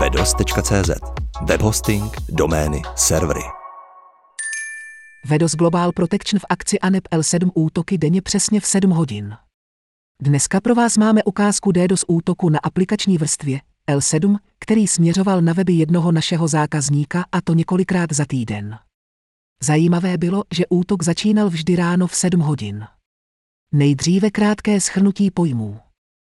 vedos.cz. Webhosting, domény, servery. VEDOS Global Protection v akci ANEP L7 útoky denně přesně v 7 hodin. Dneska pro vás máme ukázku DDoS útoku na aplikační vrstvě L7, který směřoval na weby jednoho našeho zákazníka, a to několikrát za týden. Zajímavé bylo, že útok začínal vždy ráno v 7 hodin. Nejdříve krátké shrnutí pojmů.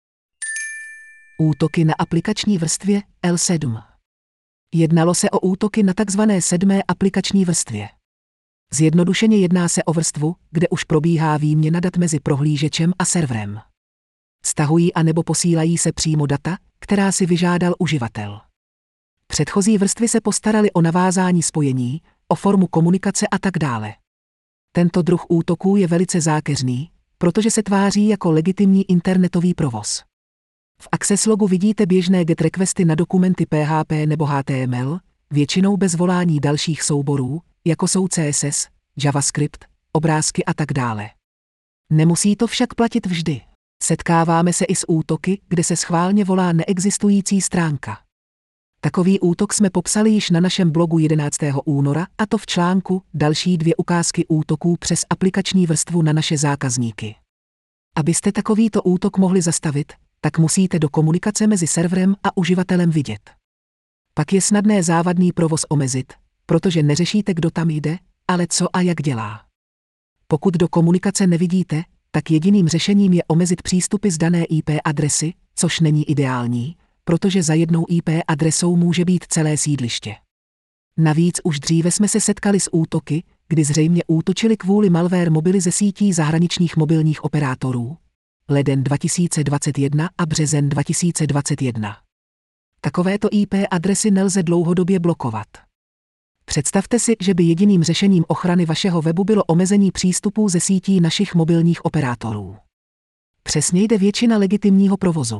Útoky na aplikační vrstvě L7. Jednalo se o útoky na tzv. 7. aplikační vrstvě. Zjednodušeně jedná se o vrstvu, kde už probíhá výměna dat mezi prohlížečem a serverem. Stahují anebo posílají se přímo data, která si vyžádal uživatel. Předchozí vrstvy se postaraly o navázání spojení, o formu komunikace a tak dále. Tento druh útoků je velice zákeřný, protože se tváří jako legitimní internetový provoz. V access logu vidíte běžné GET requesty na dokumenty PHP nebo HTML, většinou bez volání dalších souborů, jako jsou CSS, JavaScript, obrázky a tak dále. Nemusí to však platit vždy. Setkáváme se i s útoky, kde se schválně volá neexistující stránka. Takový útok jsme popsali již na našem blogu 11. února, a to v článku Další 2 ukázky útoků přes aplikační vrstvu na naše zákazníky. Abyste takovýto útok mohli zastavit, tak musíte do komunikace mezi serverem a uživatelem vidět. Pak je snadné závadný provoz omezit, protože neřešíte, kdo tam jde, ale co a jak dělá. Pokud do komunikace nevidíte, tak jediným řešením je omezit přístupy z dané IP adresy, což není ideální, protože za jednou IP adresou může být celé sídliště. Navíc už dříve jsme se setkali s útoky, kdy zřejmě útočili kvůli malware mobily ze sítí zahraničních mobilních operátorů. Leden 2021 a březen 2021. Takovéto IP adresy nelze dlouhodobě blokovat. Představte si, že by jediným řešením ochrany vašeho webu bylo omezení přístupů ze sítí našich mobilních operátorů. Přesně jde většina legitimního provozu.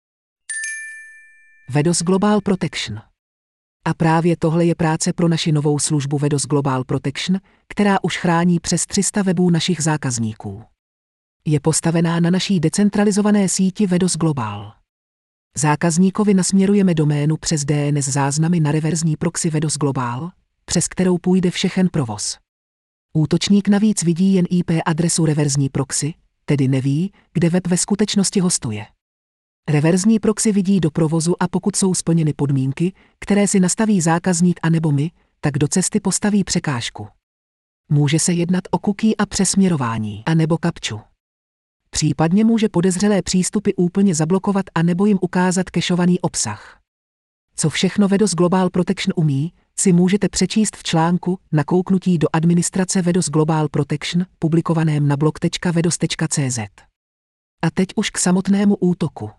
VEDOS Global Protection. A právě tohle je práce pro naši novou službu VEDOS Global Protection, která už chrání přes 300 webů našich zákazníků. Je postavená na naší decentralizované síti VEDOS Global. Zákazníkovi nasměrujeme doménu přes DNS záznamy na reverzní proxy VEDOS Global, přes kterou půjde všechen provoz. Útočník navíc vidí jen IP adresu reverzní proxy, tedy neví, kde web ve skutečnosti hostuje. Reverzní proxy vidí do provozu a pokud jsou splněny podmínky, které si nastaví zákazník anebo my, tak do cesty postaví překážku. Může se jednat o cookie a přesměrování, anebo kapču. Případně může podezřelé přístupy úplně zablokovat anebo jim ukázat kešovaný obsah. Co všechno VEDOS Global Protection umí, si můžete přečíst v článku Nakouknutí do administrace VEDOS Global Protection, publikovaném na blog.vedos.cz. A teď už k samotnému útoku.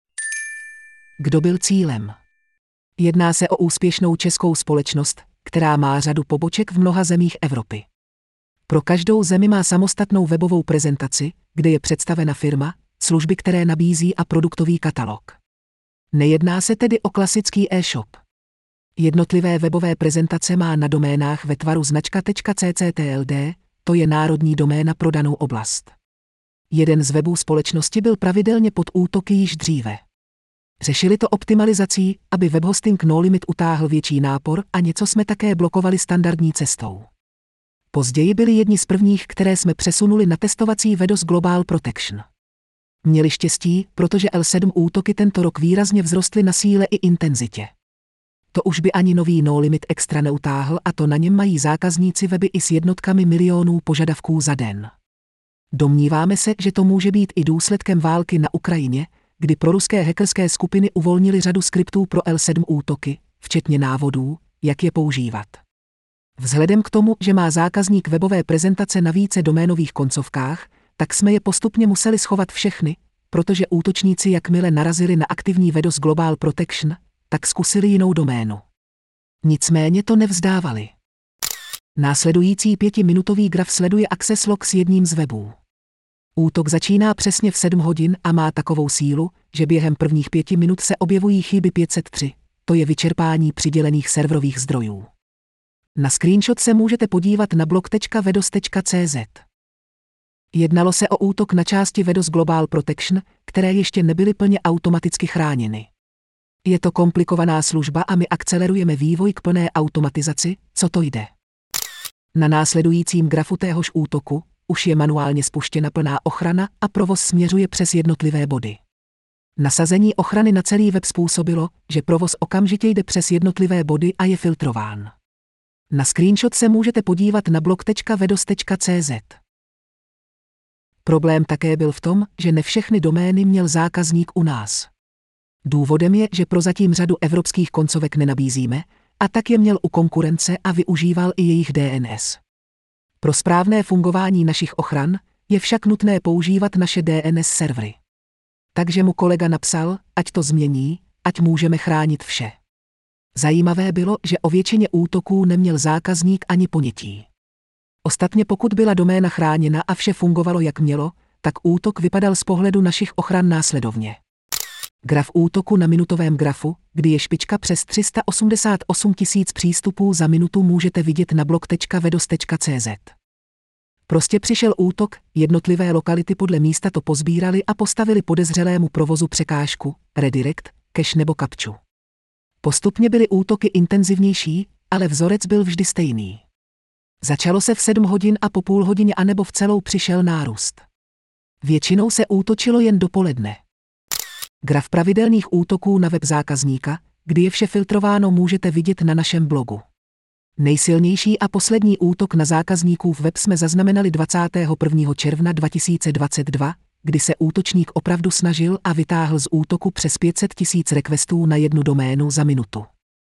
Kdo byl cílem? Jedná se o úspěšnou českou společnost, která má řadu poboček v mnoha zemích Evropy. Pro každou zemi má samostatnou webovou prezentaci, kde je představena firma, služby, které nabízí a produktový katalog. Nejedná se tedy o klasický e-shop. Jednotlivé webové prezentace má na doménách ve tvaru značka.cctld, to je národní doména pro danou oblast. Jeden z webů společnosti byl pravidelně pod útoky již dříve. Řešili to optimalizací, aby webhosting No Limit utáhl větší nápor, a něco jsme také blokovali standardní cestou. Později byli jedni z prvních, které jsme přesunuli na testovací VEDOS Global Protection. Měli štěstí, protože L7 útoky tento rok výrazně vzrostly na síle i intenzitě. To už by ani nový No Limit Extra neutáhl, a to na něm mají zákazníci weby i s jednotkami milionů požadavků za den. Domníváme se, že to může být i důsledkem války na Ukrajině, kdy proruské hackerské skupiny uvolnily řadu skriptů pro L7 útoky, včetně návodů, jak je používat. Vzhledem k tomu, že má zákazník webové prezentace na více doménových koncovkách, tak jsme je postupně museli schovat všechny, protože útočníci jakmile narazili na aktivní VEDOS Global Protection, tak zkusili jinou doménu. Nicméně to nevzdávali. Následující 5-minutový graf sleduje access log s jedním z webů. Útok začíná přesně v 7 hodin a má takovou sílu, že během prvních 5 minut se objevují chyby 503, to je vyčerpání přidělených serverových zdrojů. Na screenshot se můžete podívat na blog.vedos.cz. Jednalo se o útok na části VEDOS Global Protection, které ještě nebyly plně automaticky chráněny. Je to komplikovaná služba a my akcelerujeme vývoj k plné automatizaci, co to jde. Na následujícím grafu téhož útoku už je manuálně spuštěna plná ochrana a provoz směřuje přes jednotlivé body. Nasazení ochrany na celý web způsobilo, že provoz okamžitě jde přes jednotlivé body a je filtrován. Na screenshot se můžete podívat na blog.vedos.cz. Problém také byl v tom, že ne všechny domény měl zákazník u nás. Důvodem je, že prozatím řadu evropských koncovek nenabízíme, a tak je měl u konkurence a využíval i jejich DNS. Pro správné fungování našich ochran je však nutné používat naše DNS servery. Takže mu kolega napsal, ať to změní, ať můžeme chránit vše. Zajímavé bylo, že o většině útoků neměl zákazník ani ponětí. Ostatně pokud byla doména chráněna a vše fungovalo jak mělo, tak útok vypadal z pohledu našich ochran následovně. Graf útoku na minutovém grafu, kdy je špička přes 388 000 přístupů za minutu, můžete vidět na blog.vedos.cz. Prostě přišel útok, jednotlivé lokality podle místa to pozbírali a postavili podezřelému provozu překážku, redirect, cache nebo kapču. Postupně byly útoky intenzivnější, ale vzorec byl vždy stejný. Začalo se v 7 hodin a po půl hodině anebo v celou přišel nárůst. Většinou se útočilo jen dopoledne. Graf pravidelných útoků na web zákazníka, kdy je vše filtrováno, můžete vidět na našem blogu. Nejsilnější a poslední útok na zákazníkův web jsme zaznamenali 21. června 2022, kdy se útočník opravdu snažil a vytáhl z útoku přes 500 000 requestů na jednu doménu za minutu.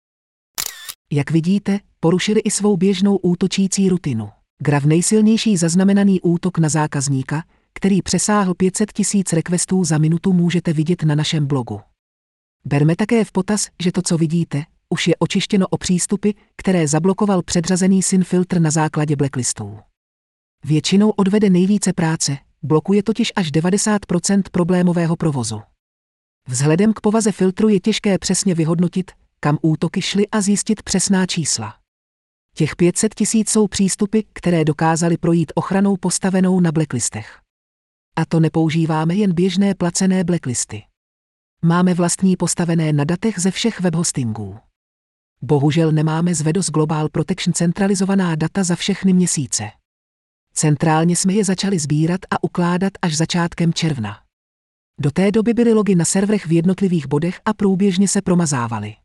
Jak vidíte, porušili i svou běžnou útočící rutinu. Graf nejsilnější zaznamenaný útok na zákazníka, který přesáhl 500 000 requestů za minutu, můžete vidět na našem blogu. Berme také v potaz, že to, co vidíte, už je očištěno o přístupy, které zablokoval předřazený SYN filtr na základě blacklistů. Většinou odvede nejvíce práce, blokuje totiž až 90% problémového provozu. Vzhledem k povaze filtru je těžké přesně vyhodnotit, kam útoky šly a zjistit přesná čísla. Těch 500 000 jsou přístupy, které dokázaly projít ochranou postavenou na blacklistech. A to nepoužíváme jen běžné placené blacklisty. Máme vlastní postavené na datech ze všech webhostingů. Bohužel nemáme z Vedos Global Protection centralizovaná data za všechny měsíce. Centrálně jsme je začali sbírat a ukládat až začátkem června. Do té doby byly logy na serverech v jednotlivých bodech a průběžně se promazávaly.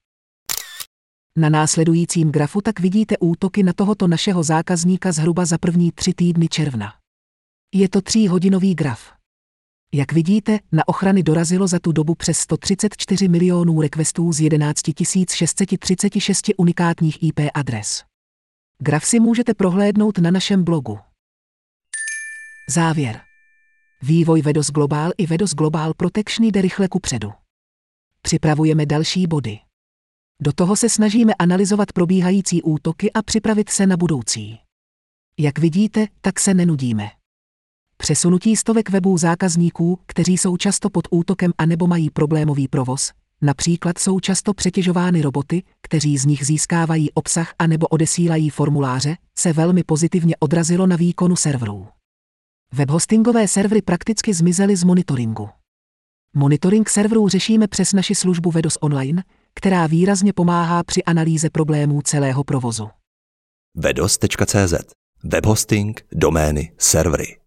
Na následujícím grafu tak vidíte útoky na tohoto našeho zákazníka zhruba za první 3 týdny června. Je to 3hodinový graf. Jak vidíte, na ochrany dorazilo za tu dobu přes 134 milionů requestů z 11 636 unikátních IP adres. Graf si můžete prohlédnout na našem blogu. Závěr. Vývoj Vedos Global i Vedos Global Protection jde rychle kupředu. Připravujeme další body. Do toho se snažíme analyzovat probíhající útoky a připravit se na budoucí. Jak vidíte, tak se nenudíme. Přesunutí stovek webů zákazníků, kteří jsou často pod útokem anebo mají problémový provoz, například jsou často přetěžovány roboty, kteří z nich získávají obsah anebo odesílají formuláře, se velmi pozitivně odrazilo na výkonu serverů. Webhostingové servery prakticky zmizely z monitoringu. Monitoring serverů řešíme přes naši službu Vedos Online, která výrazně pomáhá při analýze problémů celého provozu. vedos.cz. Webhosting, domény, servery.